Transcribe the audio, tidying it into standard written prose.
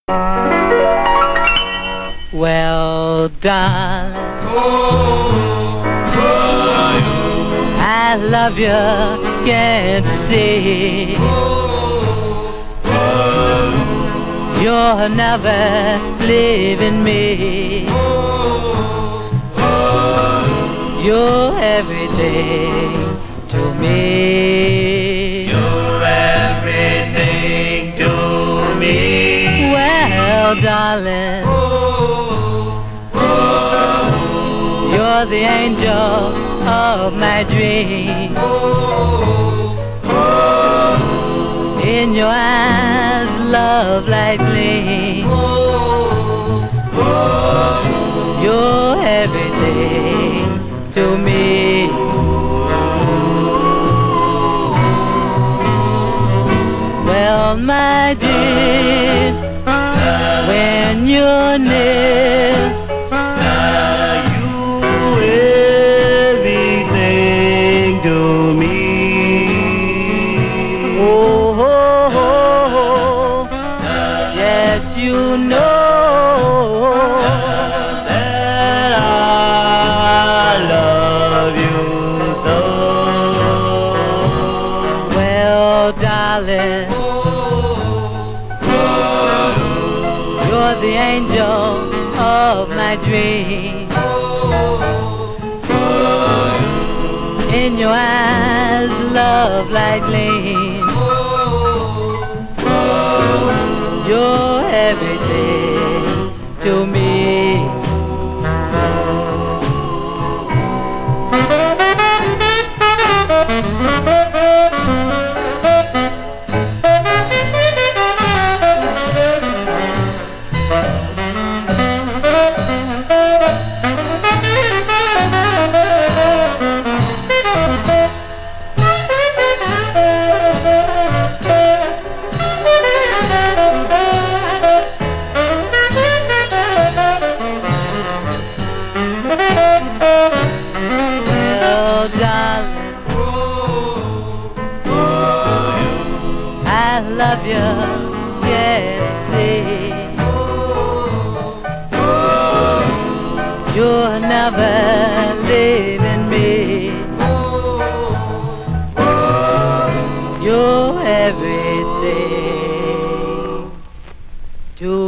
Well, darling, I love you, can't you see? You're never leaving me. You're everything to me. You're everything to me. Well, darling, you're the angel of my dream. In your eyes, love like gleam. You're everything to me. Well, my dear, when you're near, Everything to me. oh, oh, oh, yes, you know That I love you so. well, darling, you're the angel of my dream. In your eyes, love like gleam. You're everything to me. Well, darling, I love you, yes, see. You're never leaving me. You're everything to